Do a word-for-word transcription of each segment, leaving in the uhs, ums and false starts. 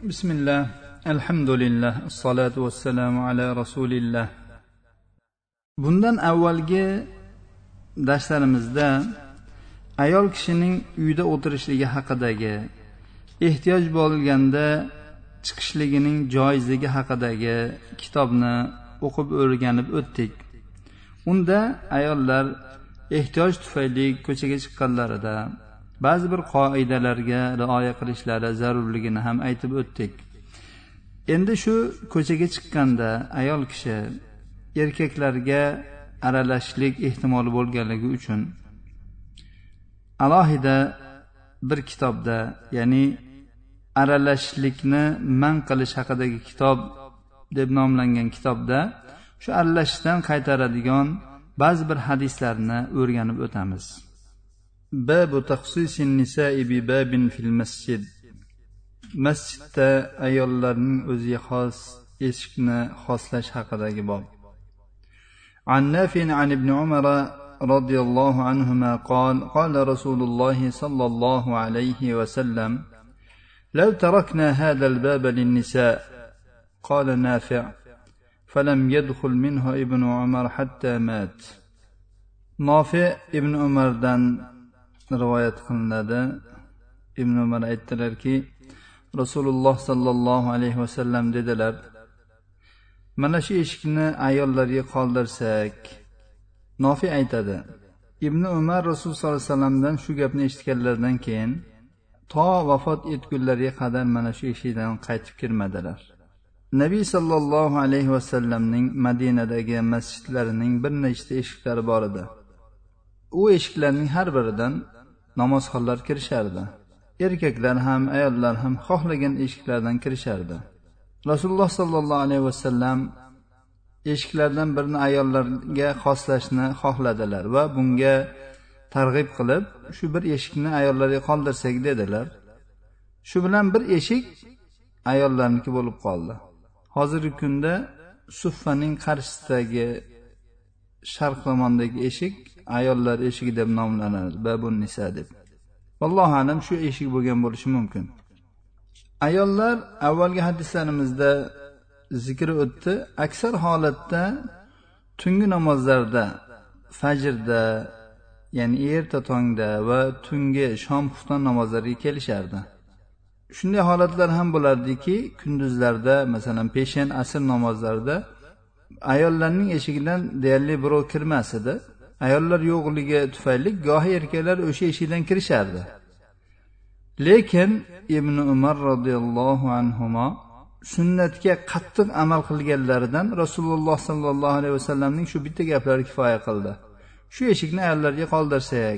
Bismillah, alhamdulillah, assalatu vassalamu ala rasulillah. Bundan avvalgi darslarimizda ayol kishining uyda o'tirishligi haqidagi, ehtiyoj bo'lganda chiqishligining joizligi haqidagi kitobni o'qib o'rganib o'tdik. Unda ayollar ehtiyoj tufayli ko'chaga chiqqanlarida ba'zi bir qoidalarga rioya qilishlari zarurligini ham aytib o'tdik. Endi shu ko'chaga chiqqanda ayol kishi erkaklarga aralashishlik ehtimoli bo'lganligi uchun alohida bir kitobda, ya'ni aralashishlikni man qilish haqidagi kitob deb nomlangan kitobda shu aralashishdan qaytaradigan ba'zi bir hadislarni o'rganib o'tamiz. Babu taxsisin nisa'i bi babin fil masjid. Masjidda ayollarning o'ziga xos eshikni xoslash haqidagi bob. An Nafi' an ibn Umar radhiyallohu anhuma qala qala Rasululloh sallallohu alayhi va sallam: "Law tarakna hadha al-baba lin-nisa'." Qala Nafi' falam yadkhul minhu ibn Umar hatta mat. Nafi' ibn Umardan rivoyat qilinadi. Ibn Umar aytdilarki, Rasululloh sallallohu alayhi va sallam dedilar: "Mana shu eshikni ayollarga qoldirsak." Nafi aytadi: Ibn Umar Rasululloh sallallohu alayhi vasallamdan shu gapni eshitganlaridan keyin to vafot etgunlariga qadar mana shu eshikdan qaytib kirmadilar. Nabiy sallallohu alayhi va sallamning Madinadagi masjidlarining bir nechta eshiklari bor edi. U eshiklarning har biridan namozxonlar kirishardi. Erkaklar ham, ayollar ham xohlagan eshiklardan kirishardi. Rasululloh sallallohu alayhi va sallam eshiklardan birini ayollarga xoslashni xohladilar va bunga targ'ib qilib, shu bir eshikni ayollarga qoldirsak dedilar. Shu bilan bir eshik ayollarniki bo'lib qoldi. Hozirgi kunda Suffaning qarshisidagi sharq tomondagi eshik ayollar eshigi deb nomlanadi, babun nisa deb. Vallohu alam shu eshik bo'lgan bo'lishi mumkin. Ayollar avvalgi hadislarimizda zikr o'tdi, aksar holatda tungi namozlarda, fajrda, ya'ni erta tongda va tungi shom xufton namozlariga kelishardi. Shunday holatlar ham bo'lardiki, kunduzlarda, masalan, peshin, asr namozlarida ayollarning eshigidan deyarli birov kirmas edi. Ayollar yo'qligi tufayli gohi erkaklar o'sha eshikdan kirishardi. Lekin Ibn Umar radhiyallohu anhuma sunnatga qattiq amal qilganlaridan Rasululloh sallallohu alayhi vasallamning shu bitta gaplari kifoya qildi. Shu eshikni ayollarga qoldirsak,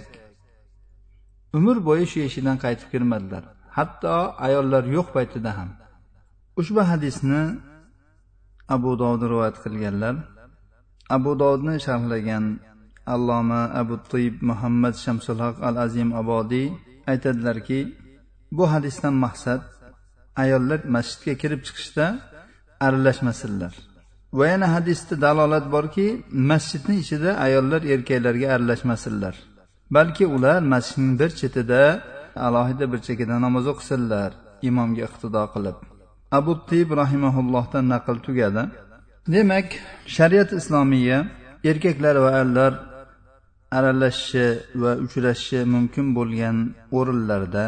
umr bo'yi shu eshikdan qaytib kirmadilar. Hatto ayollar yo'q paytida ham. Ushbu hadisni Abu Dovud rivoyat qilganlar. Abu Dovudni sharhlagan Alloma Abu Tayyib Muhammad Shamsul Haq al-Azim Abodiy aytadilarki, bu hadisdan maqsad ayollar masjidga kirib chiqishda aralashmasinlar. Va yana hadisda dalolat borki, masjidning ichida ayollar erkaklarga aralashmasinlar. Balki ular masjidning bir chetida alohida bir chekada namoz o'qisinlar, imomga iqtido qilib. Abu Tayyib rahimahullohdan naql tugadi. Demak, shariat islomiya erkaklar va ayollar aralashishi va uchrashishi mumkin bo'lgan o'rinlarda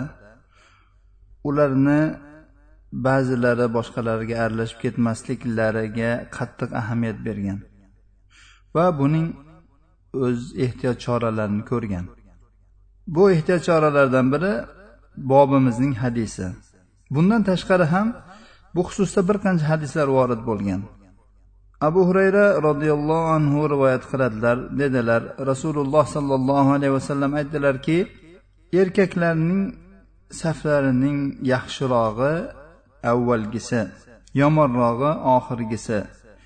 ularni ba'zilari boshqalariga aralashib ketmasliklariga qattiq ahamiyat bergan va buning o'z ehtiyot choralarini ko'rgan. Bu ehtiyot choralaridan biri bobimizning hadisi. Bundan tashqari ham bu xususda bir qancha hadislar vorid bo'lgan. Abu Hurayra radhiyallohu anhu rivoyat qiladilar, dedilar, Rasululloh sallallohu alayhi vasallam aytdilarki, erkaklarning saflarining yaxshirog'i avvalgisi, yomonrog'i oxirgisi.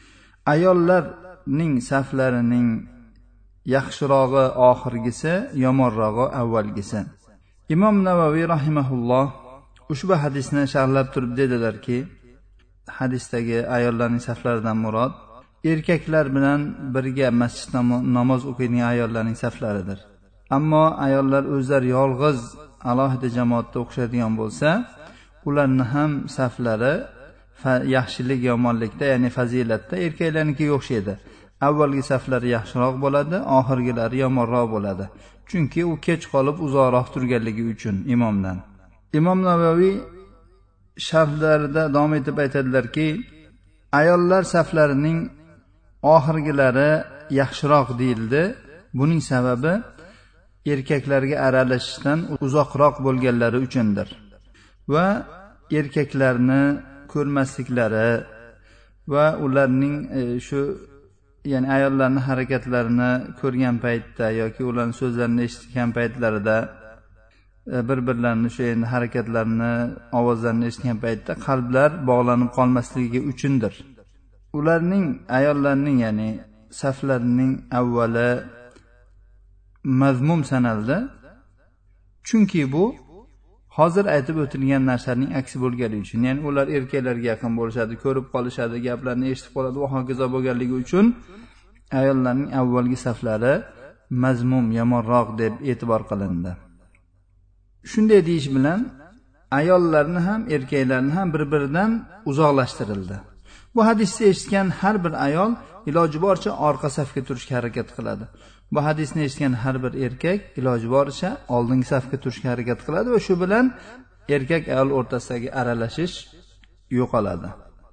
Ayollarning saflarining yaxshirog'i oxirgisi, yomonrog'i avvalgisi. Imom Navaviy rahimahulloh ushbu hadisni sharhlab turib dedilarki, hadisdagi ayollarning saflaridan murod erkaklar bilan birga masjidda namoz o'qiydigan ayollarning saflaridir. Ammo ayollar o'zlari yolg'iz alohida jamoatda o'qishadigan bo'lsa, ularni ham saflari yaxshilik yomonlikda, ya'ni fazilatda erkaklarnikiga o'xshaydi. Avvalgi saflari yaxshiroq bo'ladi, oxirgilari yomonroq bo'ladi. Chunki u kech qolib uzoqroq turganligi uchun imomdan. Imom Navaviy sharhlarida davom etib aytadilarki, ayollar saflarining oxirgilari yaxshiroq deyildi. Buning sababi erkaklarga aralashishdan uzoqroq bo'lganlari uchundir. Va erkaklarni ko'rmasliklari va ularning shu ya'ni ayollarning harakatlarini ko'rgan paytda yoki ularning so'zlarini eshitgan paytlarida bir-birlarini shu endi harakatlarini, ovozlarini eshitgan paytda qalblar bog'lanib qolmasligi uchundir. Ularning ayollarning ya'ni saflarining avvali mazmum sanaldi. Chunki bu hozir aytib o'tilgan narsaning aksi bo'lgani uchun, ya'ni ular erkaklarga yaqin bo'lishadi, ko'rib qolishadi, gaplarni eshitib qoladi va hokazo bo'lganligi uchun ayollarning avvalgi saflari mazmum, yomonroq deb e'tibor qilindi. Shunday deyish bilan ayollarni ham erkaklarni ham bir-biridan uzoqlashtirildi. Bu hadisni eshitgan har bir ayol iloji boricha orqa safga turishga harakat qiladi. Bu hadisni eshitgan har bir erkak iloji boricha oldingi safga turishga harakat qiladi va shu bilan erkak ayol o'rtasidagi aralashish yo'qoladi.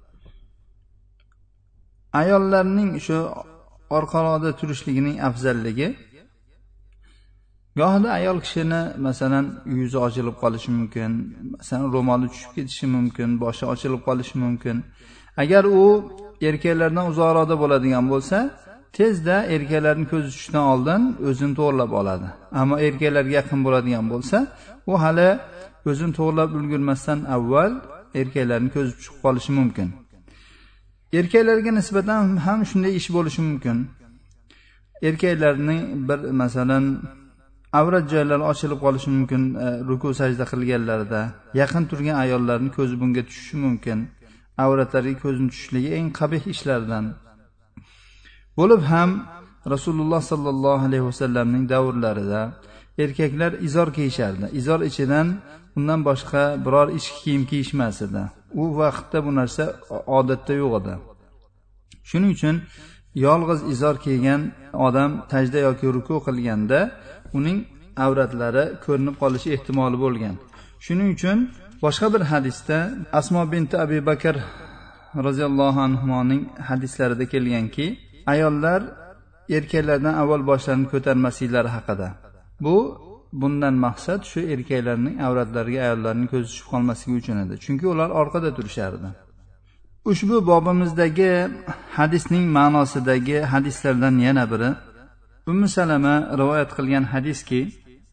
Ayollarning shu orqaroqda turishligining afzalligi, gohida ayol kishini masalan yuzi ochilib qolishi mumkin, masalan ro'moli tushib ketishi mumkin, boshi ochilib qolishi mumkin. Agar u erkaklardan uzoqroqda bo'ladigan bo'lsa, tezda erkaklarning ko'zi tushishdan oldin o'zini to'g'rilab oladi. Ammo erkaklarga yaqin bo'ladigan bo'lsa, u hali o'zini to'g'rilab ulgurmasdan avval erkaklarning ko'zi tushib qolishi mumkin. Erkaklarga nisbatan ham shunday ish bo'lishi mumkin. Erkaklarning bir masalan avrat joylari ochilib qolishi mumkin, ruku sajda qilganlarida. Yaqin turgan ayollarning ko'zi bunga tushishi mumkin. Avratlariga ko'zning tushishligi eng qabih ishlardan bo'lib ham Rasululloh sallallohu alayhi vasallamning davrlarida erkaklar izor kiyishardi. Izor ichidan undan boshqa biror ichki kiyim kiyishmas edi. U vaqtda bu narsa odatda yo'q edi. Shuning uchun yolg'iz izor kiygan odam sajda yoki ruku qilganda uning avratlari ko'rinib qolishi ehtimoli bo'lgan. Shuning uchun boshqa bir hadisda Asmo binti Abi Bakr roziyallohu anhuning hadislarida kelganki, ayollar erkaklardan avval boshlarini ko'tarmasliklari haqida. Bu bundan maqsad shu erkaklarning avratlariga ayollarning ko'zi tushib qolmasligi uchun edi. Chunki ular orqada turishardi. Ushbu bobimizdagi hadisning ma'nosidagi hadislardan yana biri Ummu Salama rivoyat qilgan hadiski,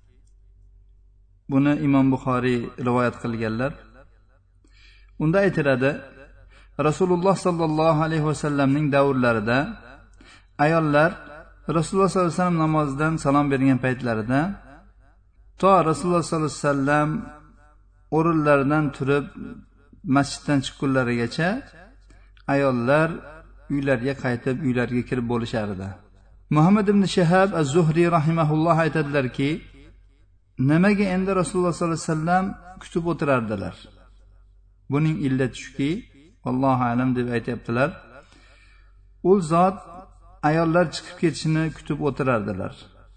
buni Imom Buxoriy rivoyat qilganlar. Unda aytiladi, Rasululloh sallallohu alayhi vasallamning davrlarida ayollar Rasululloh sallallohu alayhi vasallam namozidan salom bergan paytlarida to Rasululloh sallallohu alayhi vasallam o'rinlaridan turib masjiddan chiqqunlarigacha ayollar uylariga qaytib, uylariga kirib bo'lishardi. Muhammad ibn Shihab az-Zuhri rahimahulloh aytadilarki, nimaga endi Rasululloh sallallohu alayhi vasallam kutib o'tirardilar? Buning illati shuki, Allohu alam deb aytibdilar. U zot ayollar chiqib ketishini kutib o'tirardilar.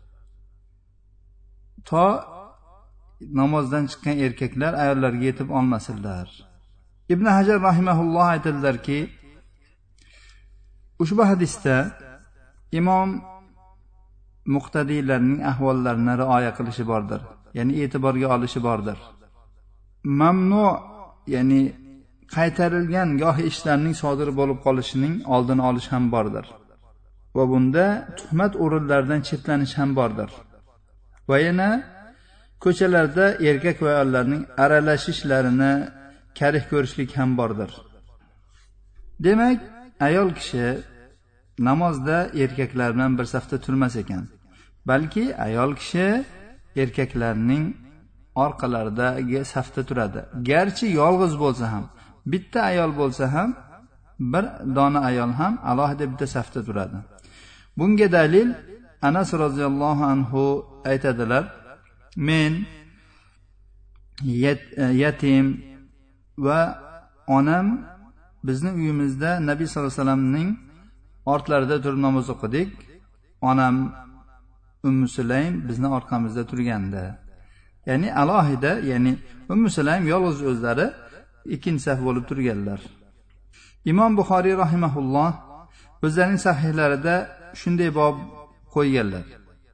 To namozdan chiqqan erkaklar ayollarga yetib olmasinlar. Ibn Hajar rahimahulloh aytadilarki, ushbu hadisda imom muqtadiylarning ahvollarini rioya qilishi bordir. Ya'ni e'tiborga olishi bordir. Mamnu, ya'ni qaytarilgan gohi ishlarning sodir bo'lib qolishining oldini olish ham bordir. Va bunda tuhmat o'rinlaridan chetlanish ham bordir. Va yana ko'chalarda erkak va ayollarning aralashishlarini karih ko'rishlik ham bordir. Demak, ayol kishi namozda erkaklar bilan bir safda turmas ekan, balki ayol kishi erkaklarning orqalaridagi safda turadi. Garchi yolg'iz bo'lsa ham, bitta ayol bo'lsa ham, bir dona ayol ham alohida bitta safda turadi. Bunga dalil Anas roziyallohu anhu aytadilar, men yet, yatim va onam bizni uyimizda Nabiy sallallohu alayhi vasallamning ortlarida turib namoz o'qidik. Onam Ummu Sulaym bizni orqamizda turgandi. Ya'ni alohida, ya'ni Ummu Sulaym yolg'iz o'zlari ikkinchi saf bo'lib turganlar. Imom Buxoriy rahimahulloh o'zlarining sahihlarida shunday bob qo'yganlar.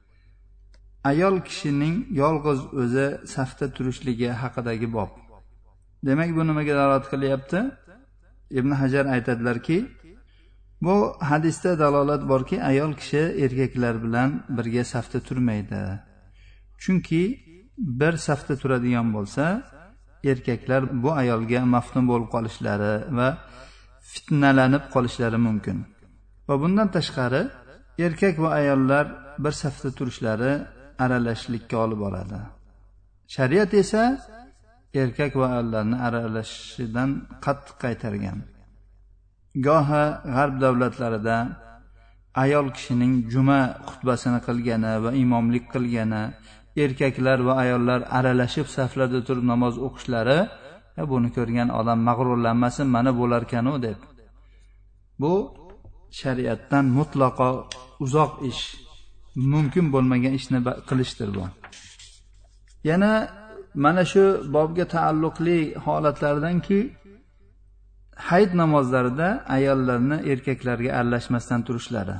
Ayol kishining yolg'iz o'zi safda turishligi haqidagi bob. Demak, bu nimaga dalolat qilyapti? Ibn Hajar aytadilarki, bu hadisda dalolat borki, ayol kishi erkaklar bilan birga safda turmaydi. Chunki bir safda turadigan bo'lsa, erkaklar bu ayolga maftun bo'lib qolishlari va fitnalanib qolishlari mumkin. Va bundan tashqari, erkak va ayollar bir safda turishlari aralashishlikka olib boradi. Shariat esa erkak va ayollarni aralashishidan qattiq qaytargan. Goha g'arb davlatlarida ayol kishining juma xutbasini qilgani va imomlik qilgani, erkaklar va ayollar aralashib saflarda turib namoz o'qishlari, buni ko'rgan odam mag'rurlanmasin, mana bo'larkan-u deb. Bu shariatdan mutlaqo uzoq ish, mumkin bo'lmagan ishni qilishdir bu. Yana mana shu bobga taalluqli holatlardanki, hayit namozlarida ayollarni erkaklarga aralashmasdan turishlari.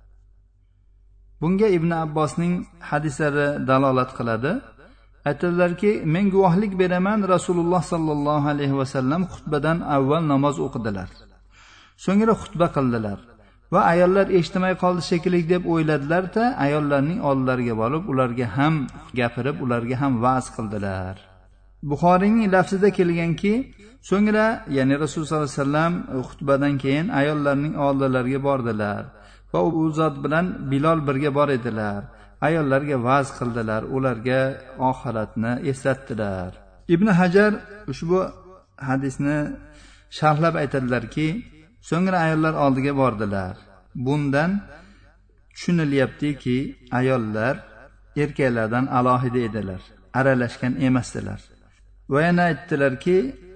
Bunga Ibn Abbosning hadislari dalolat qiladi. Aytadilarki, men guvohlik beraman, Rasululloh sallallohu alayhi vasallam xutbadan avval namoz o'qidilar. So'ngra xutba qildilar va ayollar eshitmay qoldi shekilli deb o'yladilar-da, ayollarning oldilariga borib, ularga ham gapirib, ularga ham va'z qildilar. Buxoriyning lafzida kelganki, so'ngra, ya'ni Rasululloh sollallohu alayhi vasallam xutbadan keyin ayollarning oldilariga bordilar va u zot bilan Bilol birga bor edilar. Ayollarga va'z qildilar, ularga oxiratni eslatdilar. Ibn Hajar ushbu hadisni sharhlab aytadilarki, so'ngra ayollar oldiga bordilar. Bundan tushunilyaptiki, ayollar erkaklardan alohida edilar, aralashgan emasdilar. Va yana aytdilarki,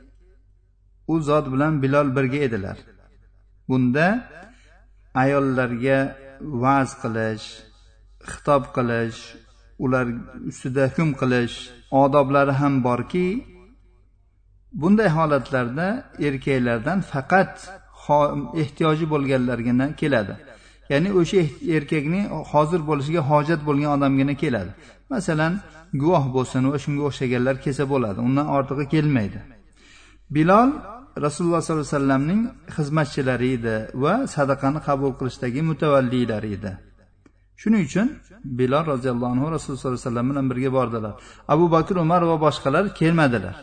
u zot bilan Bilol birga edilar. Bunda ayollarga va'z qilish, xitob qilish, ular ustida hukm qilish odoblari ham borki, bunday holatlarda erkaklardan faqat ehtiyoji bo'lganlargina keladi. Ya'ni o'sha erkakning hozir bo'lishiga hojat bo'lgan odamgina keladi. Masalan, guvoh bo'lsin va shunga o'xshaganlar kelsa bo'ladi. Undan ortig'i kelmaydi. Bilol Rasululloh sollallohu alayhi vasallamning xizmatchilari edi va sadaqani qabul qilishdagi mutavallilari edi. Shuning uchun Bilol roziyallohu anhu Rasululloh sollallohu alayhi vasallam bilan birga bordilar. Abu Bakr, Umar va boshqalar kelmadilar.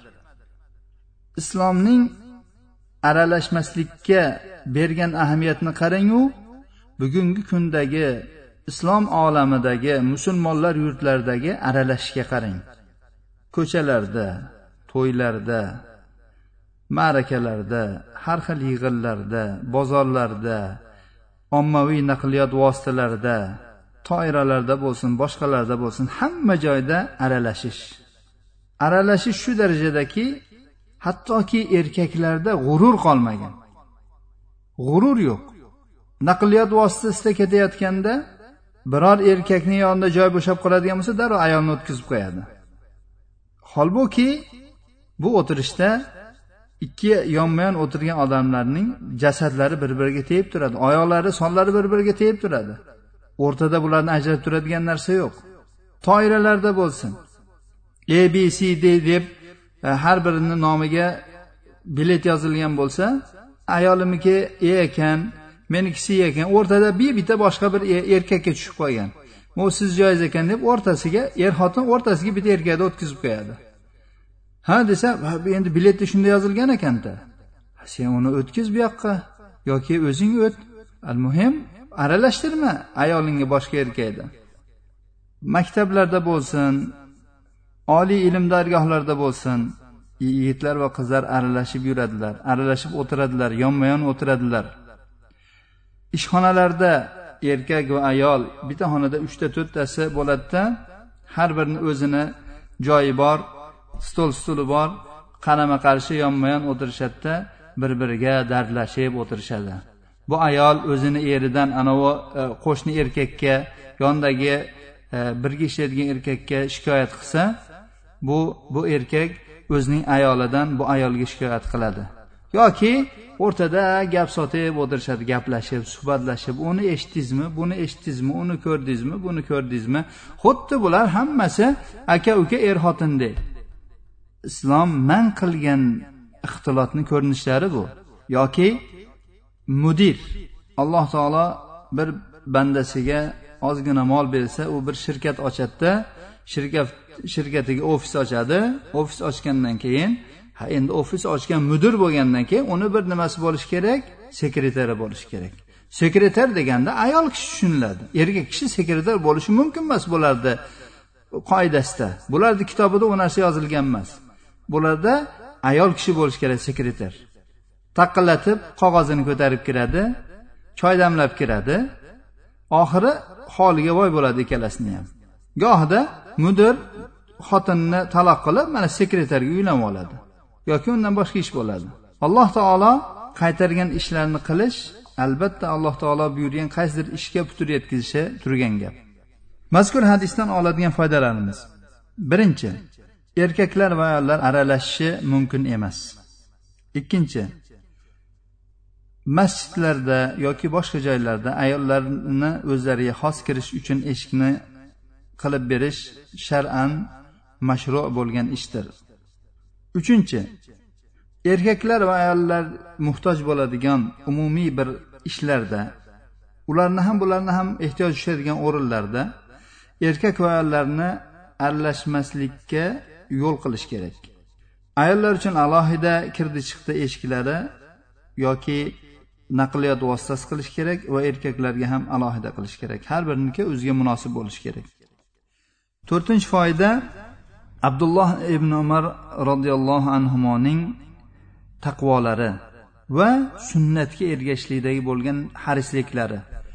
Islomning aralashmaslikka bergan ahamiyatni qarang-u, bugungi kundagi islom olamidagi musulmonlar yurtlaridagi aralashishga qarang. Ko'chalarda, to'ylarda, ma'rakalarda, har xil yig'inlarda, bozorlarda, ommaviy naqliyot vositalarida, toiralarda bo'lsin, boshqalarda bo'lsin, hamma joyda aralashish. Aralashish shu darajadaki, hattoki erkaklarda g'urur qolmagan. G'urur yo'q. Naqliyot vositasida ketayotganda biror erkakning yonida joy bo'shab qoladigan bo'lsa, darrov ayolni o'tkazib qo'yadi. Holbuki bu o'tirishda ikki yonma-yon o'tirgan odamlarning jasadlari bir-biriga tegib turadi, oyoqlari, sonlari bir-biriga tegib turadi. O'rtada bularni ajratib turadigan narsa yo'q. Toiralarda bo'lsin, A B C D deb har birining nomiga bilet yozilgan bo'lsa, ayolimniki A ekan, menikisi C ekan, o'rtada bir bitta boshqa bir erkakka tushib qolgan. Bu siz joiz ekan deb o'rtasiga, er-xotin o'rtasiga bitta erkakni o'tkazib qo'yadi. Ha desa, endi biletda shunda yozilgan ekan-da. Sen uni o'tkiz bu yoqqa yoki o'zing o't. Al-muhim, aralashtirma ayolingga boshqa erkakda. Maktablarda bo'lsin, oliy ilm dargohlarida bo'lsin, yigitlar va qizlar aralashib yuradilar, aralashib o'tiradilar, yonma-yon o'tiradilar. Ishxonalarda erkak va ayol bitta xonada uchta to'rttasi bo'ladi-da, har birining o'zini joyi bor, stol stuli bor, qarama qarshi yonma yon o'tirishadida bir biriga dardlashib o'tirishadi. Bu ayol o'zini eridan anavi qo'shni erkakka, yondagi birga ishlaydigan erkakka shikoyat qilsa, bu bu erkak o'zining ayolidan bu ayolga shikoyat qiladi. Yoki o'rtada gap sotib o'tirishadi, gaplashib, suhbatlashib, uni eshitdingizmi, buni eshitdingizmi, uni ko'rdingizmi, buni ko'rdingizmi? Xuddi bular hammasi aka-uka, er-xotindek. Islom man qilgan ixtilotning ko'rinishlari bu. Yoki mudir, Alloh taolo bir bandasiga ozgina mol bersa, u bir shirkat ochadi, shirkat shirkatiga ofis ochadi. Ofis ochgandan keyin, ha endi ofis ochgan mudir bo'lgandan keyin uni bir nimasi bo'lish kerak, sekretari bo'lish kerak. Sekretar deganda ayol kishi tushuniladi. Erkak kishi sekretar bo'lishi mumkin emas bularda qoidasida. Bularning kitobida u narsa yozilgan emas. Bularda ayol kishi bo'lish kerak sekretar. Taqillatib qog'ozini ko'tarib kiradi, choy damlab kiradi. Oxiri holiga voy bo'ladi ikkalasini ham. Gohida mudir xotinni taloq qilib, mana sekretarga uylanib oladi. Yoki undan boshqa ish bo'ladi. Alloh taolo qaytargan ishlarni qilish, albatta Alloh taolo buyurgan qaysidir ishga putur yetkazishi turgan gap. Mazkur hadisdan oladigan foydalarimiz. Birinchi, erkaklar va ayollar aralashishi mumkin emas. Ikkinchi, masjidlarda yoki boshqa joylarda ayollarni o'zlariga xos kirish uchun eshikni qilib berish shar'an mashru' bo'lgan ishdir. Uchinchi, erkaklar va ayollar muhtoj bo'ladigan umumiy bir ishlarda, ularni ham bularni ham ehtiyoj tushadigan o'rinlarda erkak va ayollarni aralashmaslikka yo'l qilish kerak. Ayollar uchun alohida kirdi-chiqdi eshiklari yoki naqliyot vositasi qilish kerak va erkaklarga ham alohida qilish kerak. Har biriniki o'ziga munosib bo'lishi kerak. To'rtinchi foyda, Abdulloh ibn Umar radhiyallohu anhumoning taqvolari va sunnatga ergashishlikdagi bo'lgan harisliklari.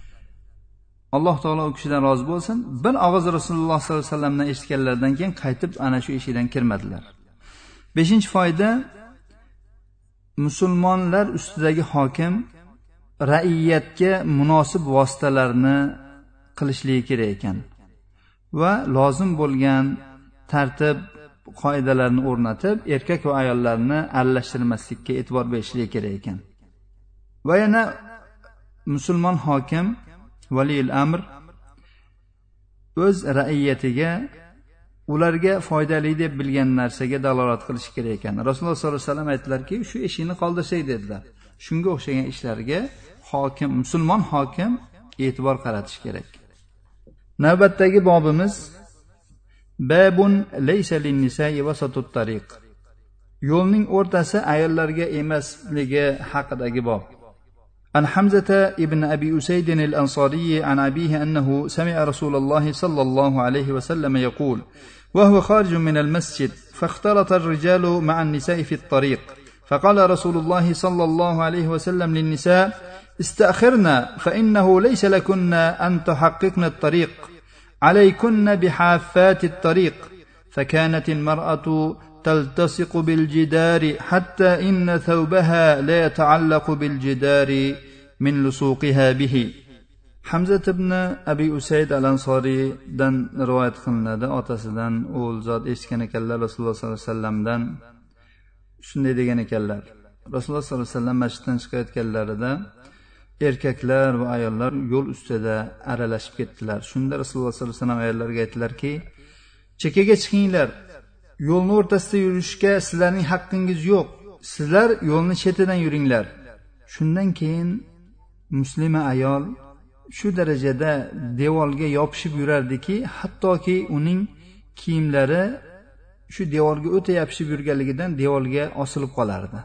Alloh taolo u kishidan rozi bo'lsin. Bir og'iz Rasululloh sollallohu alayhi vasallamdan eshitganlaridan keyin qaytib ana shu eshikdan kirmadilar. Beshinchi foyda, musulmonlar ustidagi hokim raiyatga munosib vositalarni qilishligi kerak ekan va lozim bo'lgan tartib qoidalarni o'rnatib, erkak va ayollarni aralashtirmaslikka e'tibor berishligi kerak ekan. Va yana musulmon hokim, valiyul amr o'z raiyatiga ularga foydali deb bilgan narsaga dalolat qilish kerak ekan. Rasululloh sollallohu alayhi vasallam aytdilarki, shu ishini qoldirsak dedilar. Shunga o'xshagan ishlarga hokim, musulmon hokim e'tibor qaratish kerak. Navbatdagi bobimiz babun laysa lin-nisa'i wasatut tariq. Yo'lning o'rtasi ayollarga emasligi haqidagi bob. An Hamzata ibn Abi Usayd al-Ansari an abihi annahu sami'a Rasululloh sallallohu alayhi wa sallam yaqul وهو خارج من المسجد فاختلط الرجال مع النساء في الطريق فقال رسول الله صلى الله عليه وسلم للنساء استأخرنا فإنه ليس لكن أن تحققن الطريق عليكن بحافات الطريق فكانت المرأة تلتصق بالجدار حتى إن ثوبها لا يتعلق بالجدار من لصوقها به. Hamza ibn Abi Usayd al-Ansoridan rivoyat qilinadi, otasidan o'g'il zot eshitgan ekanlar Rasululloh sollallohu alayhi vasallamdan shunday degan ekanlar. Rasululloh sollallohu alayhi vasallam masjiddan chiqayotganlarida erkaklar va ayollar yo'l ustida aralashib ketdilar. Shunda Rasululloh sollallohu alayhi vasallam ayollarga aytdilarki, chekkaga chiqinglar. Yo'lning o'rtasida yurishga sizlarning haqqingiz yo'q. Sizlar yo'lni chetidan yuringlar. Shundan keyin muslima ayol shu darajada devorga yopishib yurardiki, hattoki uning kiyimlari shu devorga o'ta yopishib yurganligidan devorga osilib qolardi.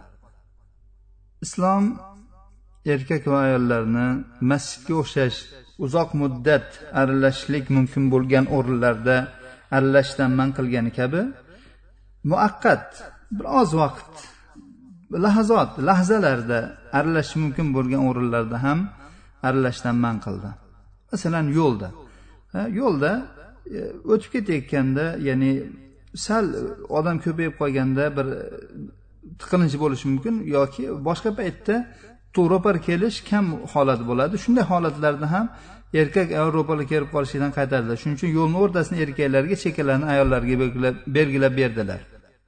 Islom erkak va ayollarni masjidga o'xshash uzoq muddat aralashishlik mumkin bo'lgan o'rinlarda aralashishdan man qilgani kabi, muaqqat bir oz vaqt, lahazot, lahzalarda aralashish mumkin bo'lgan o'rinlarda ham aralashishdan man qildi. Masalan, yo'lda. Yo'lda o'tib ketayotganda, ya'ni sal odam ko'payib qolganda bir tiqilinch bo'lishi mumkin yoki boshqa paytda to'g'ri kelish kam holat bo'ladi. Shunday holatlarda ham erkak ayol ro'para kelib qolishidan qaytardilar. Shuning uchun yo'lning o'rtasini erkaklarga, chekkalarni ayollarga belgilab, belgilab berdilar.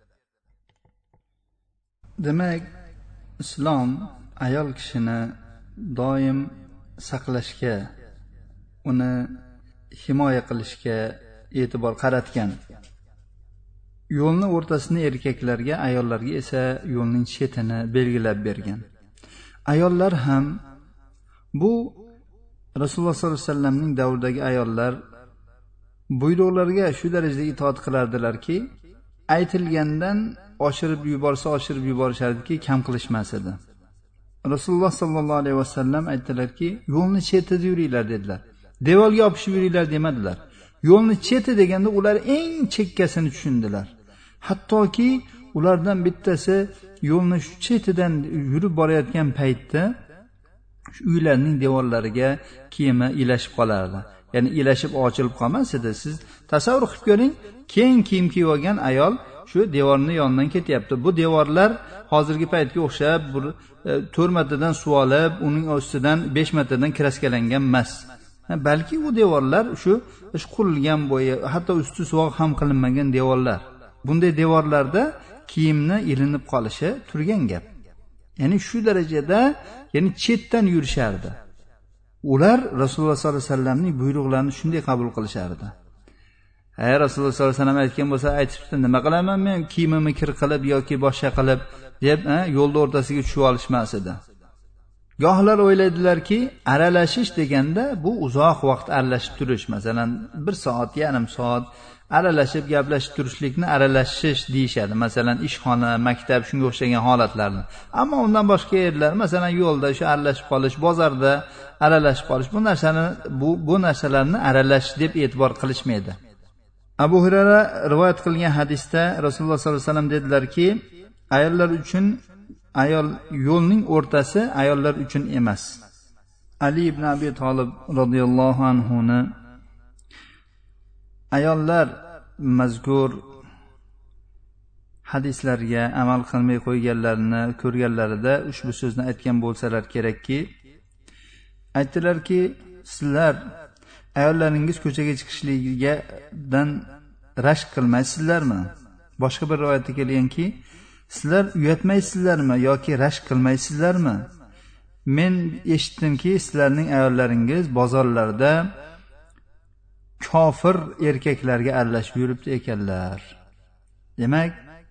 Demak, islom ayol kishini doim saqlashga, uni himoya qilishga e'tibor qaratgan. Yo'lning o'rtasini erkaklarga, ayollarga esa yo'lning chetini belgilab bergan. Ayollar ham bu Rasululloh sollallohu alayhi vasallamning davridagi ayollar buyruqlarga shu darajada itoat qilardilarki, aytilgandan oshirib yuborsa oshirib yuborishardiki, kam qilishmas edi. Rasululloh sollallohu alayhi vasallam aytdilarki, yo'lni chetida yuringlar dedilar. Devorga yopishib yuringlar demadilar. Yo'lni cheti deganda ular eng chekkasini tushundilar. Hattoki ulardan bittasi yo'lni shu chetidan yurib borayotgan paytda shu uylarning devorlariga kiyimi ilashib qolardi. Ya'ni ilashib ochilib qolmas edi. Siz tasavvur qilib ko'ring, keng kiyim kiyib olgan ayol shu devorning yonidan ketyapti. Bu devorlar hozirgi paytga o'xshab bir to'rt metrdan suv olib, uning ostidan besh metrdan kraskalangan emas. Balki u devorlar shu ish qurilgan bo'yi, hatto usti suvoq ham qilinmagan devorlar. Bunday devorlarda kiyimni ilinib qolishi turgan gap. Ya'ni shu darajada, ya'ni chetdan yurishardi. Ular Rasululloh sollallohu alayhi vasallamning buyruqlarini shunday qabul qilishardi. Hay Rasululloh sollallohu alayhi vasallam aytgan bo'lsa, aytibdi, nima qilaman men kiyimimni kir qilib yoki boshqa qilib deb, yo'lda o'rtasiga tushib olishmas edi. Gohlar o'ylaydilarki, aralashish deganda bu uzoq vaqt aralashib turish, masalan, bir soat, yarim soat aralashib gaplashib turishlikni aralashish deyshadi. Masalan, ishxona, maktab, shunga o'xshagan holatlarni. Ammo undan boshqa yerlar, masalan, yo'lda shu aralashib qolish, bozorda aralashib qolish, bu narsani bu bu narsalarni aralash deb e'tibor qilishmaydi. Abu Hurayra rivoyat qilgan hadisda Rasululloh sollallohu alayhi vasallam dedilarki, ayollar uchun ayol yo'lning o'rtasi ayollar uchun emas. Ali ibn Abi Talib radhiyallohu anhu ni ayollar mazkur hadislarga amal qilmay qo'yganlarini ko'rganlarida ushbu so'zni aytgan bo'lsalar kerakki, aytdilarki, sizlar ayollaringiz ko'chaga chiqishligidan rashk qilmaysizlarmi? Boshqa bir rivoyatda kelganki, sizlar uyatmaysizlarmi yoki rashk qilmaysizlarmi? Men eshitdimki, sizlarning ayollaringiz bozorlarda kofir erkaklarga aralashib yuribdi ekanlar. Demak,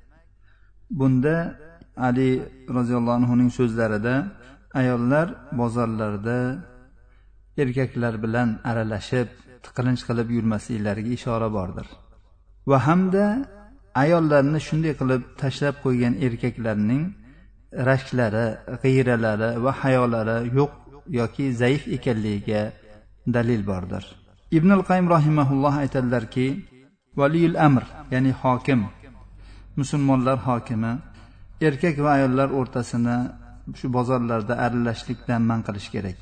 bunda Ali roziyallohu anhu ning so'zlarida ayollar bozorlarda erkaklar bilan aralashib, tiqilinch qilib yurmasliklariga ishora bordir. Va hamda ayollarni shunday qilib tashlab qo'ygan erkaklarning rashklari, g'ayralari va hayolari yo'q yoki zaif ekanligiga dalil bordir. Ibn al-Qayyim rahimahulloh aytadilarki, valiyul amr, ya'ni hokim, musulmonlar hokimi erkak va ayollar o'rtasini shu bozorlarda aralashishlikdan man qilish kerak.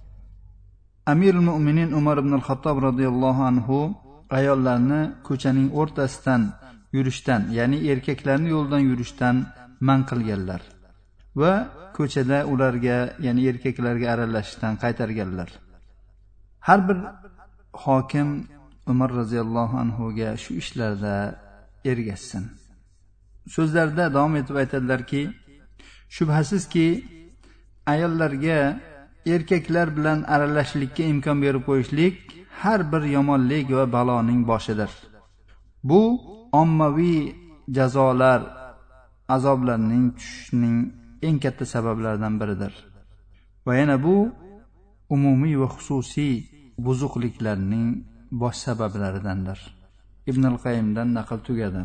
Amirul Mu'minin Umar ibn al-Xattob radhiyallohu anhu ayollarni ko'chaning o'rtasidan yurishdan, ya'ni erkaklarni yo'ldan yurishdan man qilganlar va ko'chada ularga, ya'ni erkaklarga aralashishdan qaytarganlar. Har bir hokim Umar roziyallohu anhu ga shu ishlarda ergashsin. So'zlarda davom etib aytadilarki, shubhasizki ayollarga erkaklar bilan aralashishlikka imkon berib qo'yishlik har bir yomonlik va baloning boshidir. Bu ommaviy jazolar, azoblarning tushishining eng katta sabablaridan biridir. Va yana bu umumiy va xususiy buzuqliklarning bosh sabablaridandir. Ibn al-Qayyimdan naql tugadi.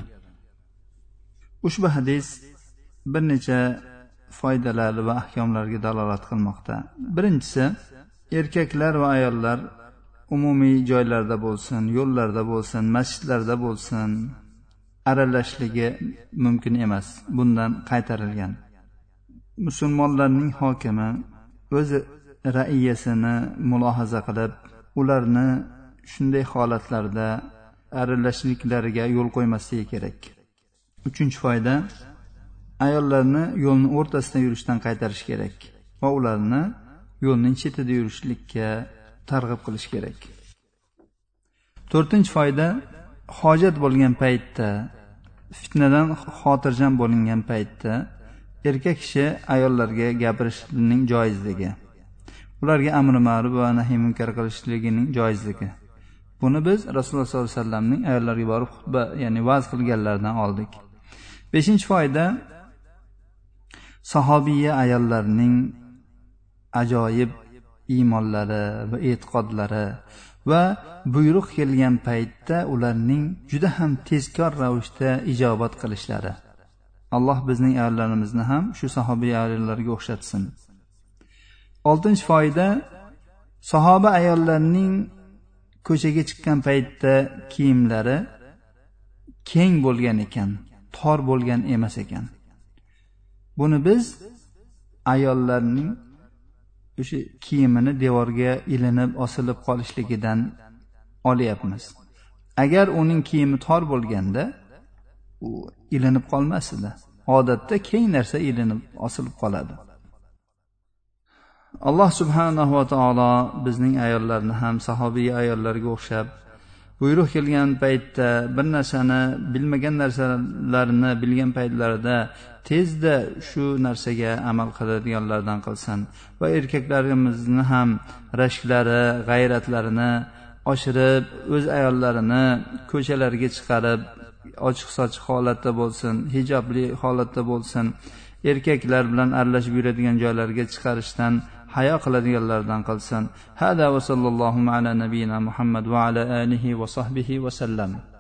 Ushbu hadis bir necha foydalar va ahkomlarga dalolat qilmoqda. Birinchisi, erkaklar va ayollar umumiy joylarda bo'lsin, yo'llarda bo'lsin, masjidlarda bo'lsin, aralashishligi mumkin emas. Bundan qaytarilgan. Musulmonlarning hokimi o'zi raiyasini mulohaza qilib, ularni shunday holatlarda aralashishliklariga yo'l qo'ymasligi kerak. Uchinchi foyda, ayollarni yo'lning o'rtasida yurishdan qaytarish kerak va ularni yo'lning chetida yurishlikka targ'ib qilish kerak. To'rtinchi foyda, hojat bo'lgan paytda, fitnadan xotirjam bo'lingan paytda erkak kishi ayollarga gapirishning joizligi, ularga amri ma'ruf va nahiy munkar qilishligining joizligi. Buni biz Rasululloh sollallohu alayhi vasallamning ayollarga borib xutba, ya'ni va'z qilganlaridan oldik. Beshinchi foyda, sahobiya ayollarning ajoyib iymonlari va e'tiqodlari va buyruq kelgan paytda ularning juda ham tezkor ravishda ijobat qilishlari. Alloh bizning ayollarimizni ham shu sahobiy ayollarga o'xshatsin. Oltinchi foyda, sahoba ayollarning ko'chaga chiqqan paytda kiyimlari keng bo'lgan ekan, tor bo'lgan emas ekan. Buni biz ayollarning o'sha kiyimini devorga ilinib, osilib qolishligidan olyapmiz. Agar uning kiyimi tor bo'lganda, u ilinib qolmas edi. Odatda keng narsa ilinib, osilib qoladi. Alloh subhanahu va taolo bizning ayollarni ham sahobiy ayollarga o'xshab, buyruq kelgan paytda bir narsani, bilmagan narsalarni bilgan paytlarida tezda shu narsaga amal qiladiganlardan qilsin va erkaklarimizni ham rashklari, g'ayratlarini oshirib, o'z ayollarini ko'chalarga chiqarib, ochiq sochiq holatda bo'lsin, hijobli holatda bo'lsin, erkaklar bilan aralashib yuradigan joylarga chiqarishdan hayo qiladiganlardan qilsin. Hada va sallallohu ala nabiyina Muhammad va ala alihi va sahbihi va sallam.